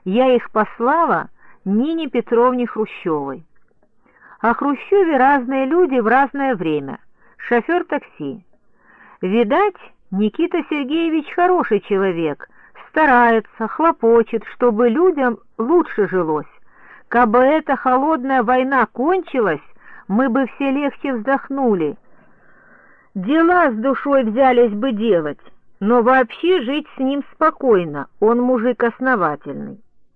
Я их послала Нине Петровне Хрущевой. О Хрущеве разные люди в разное время. Шофер такси. Видать, Никита Сергеевич хороший человек, старается, хлопочет, чтобы людям лучше жилось. Кабы эта холодная война кончилась, мы бы все легче вздохнули. Дела с душой взялись бы делать, но вообще жить с ним спокойно, он мужик основательный.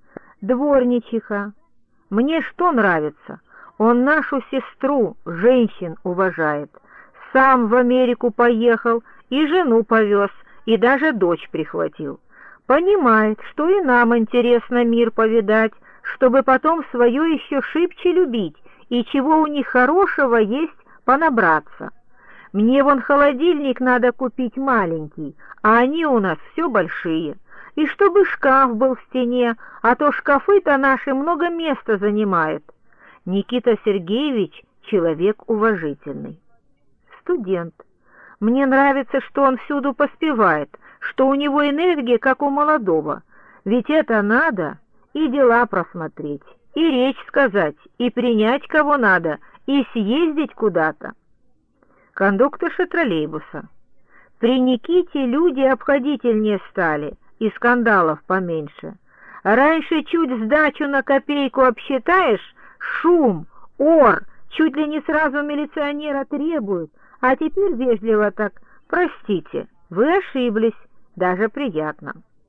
Дворничиха. Мне что нравится? Он нашу сестру, женщин уважает. Сам в Америку поехал, и жену повез, и даже дочь прихватил. Понимает, что и нам интересно мир повидать, чтобы потом свое еще шибче любить, и чего у них хорошего есть понабраться. Мне вон холодильник надо купить маленький, а они у нас все большие. И чтобы шкаф был в стене, а то шкафы-то наши много места занимают. Никита Сергеевич человек уважительный. Студент. Мне нравится, что он всюду поспевает, что у него энергия, как у молодого. Ведь это надо и дела просмотреть, и речь сказать, и принять кого надо, и съездить куда-то. Кондукторша троллейбуса. При Никите люди обходительнее стали, и скандалов поменьше. Раньше чуть сдачу на копейку обсчитаешь, шум, ор, чуть ли не сразу милиционера требуют, а теперь вежливо так: простите, вы ошиблись, даже приятно.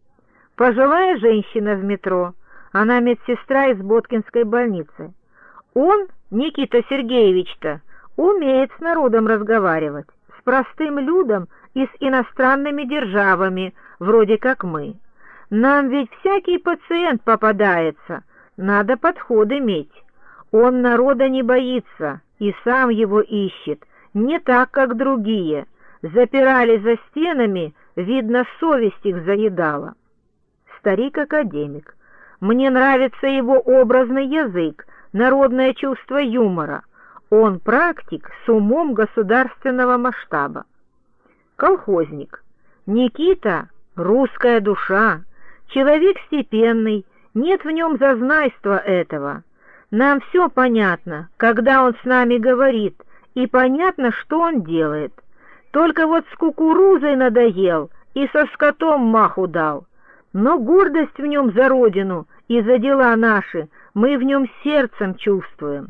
Пожилая женщина в метро, она медсестра из Боткинской больницы. Он, Никита Сергеевич-то, умеет с народом разговаривать, с простым людом и с иностранными державами, вроде как мы. Нам ведь всякий пациент попадается, надо подход иметь. Он народа не боится и сам его ищет, не так, как другие. Запирали за стенами, видно, совесть их заедала. Старик-академик. Мне нравится его образный язык, народное чувство юмора. Он практик с умом государственного масштаба. Колхозник. Никита — русская душа, человек степенный, нет в нем зазнайства этого. Нам все понятно, когда он с нами говорит, и понятно, что он делает. Только вот с кукурузой надоел и со скотом маху дал. Но гордость в нем за родину и за дела наши мы в нем сердцем чувствуем.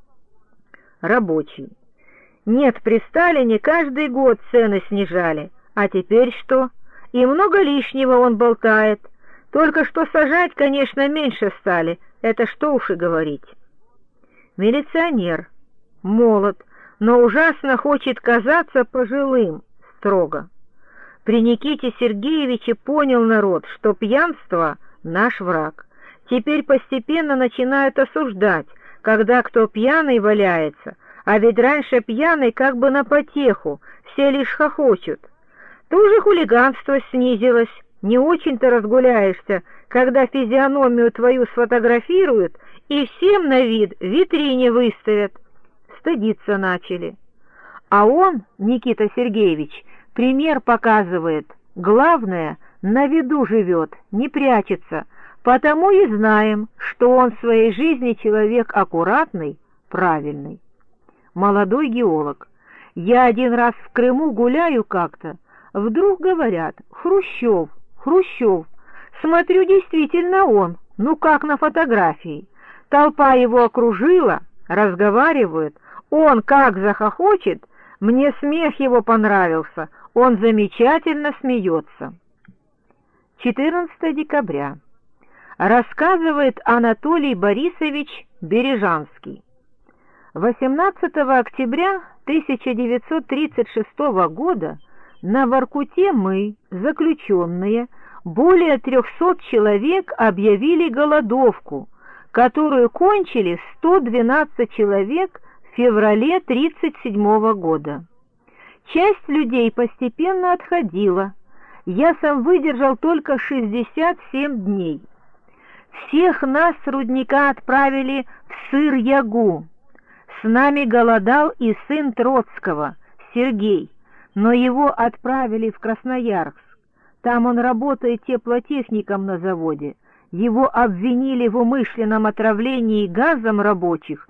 Рабочий. Нет, при Сталине каждый год цены снижали, а теперь что? И много лишнего он болтает. Только что сажать, конечно, меньше стали, это что уж и говорить. Милиционер. Молод, но ужасно хочет казаться пожилым, строго. При Никите Сергеевиче понял народ, что пьянство — наш враг. Теперь постепенно начинают осуждать, когда кто пьяный валяется, а ведь раньше пьяный как бы на потеху, все лишь хохочут. Тоже хулиганство снизилось, не очень-то разгуляешься, когда физиономию твою сфотографируют и всем на вид в витрине выставят. Стыдиться начали. А он, Никита Сергеевич, пример показывает. Главное, на виду живет, не прячется, потому и знаем, что он в своей жизни человек аккуратный, правильный. Молодой геолог. Я один раз в Крыму гуляю как-то, вдруг говорят: Хрущев, Хрущев. Смотрю, действительно он, ну как на фотографии. Толпа его окружила, разговаривают, он как захохочет, мне смех его понравился, он замечательно смеется. 14 декабря. Рассказывает Анатолий Борисович Бережанский. 18 октября 1936 года на Воркуте мы, заключенные, более 300 человек, объявили голодовку, которую кончили 112 человек в феврале 1937 года. Часть людей постепенно отходила. Я сам выдержал только 67 дней. Всех нас с рудника отправили в Сыр-Ягу. С нами голодал и сын Троцкого, Сергей, но его отправили в Красноярск. Там он работает теплотехником на заводе. Его обвинили в умышленном отравлении газом рабочих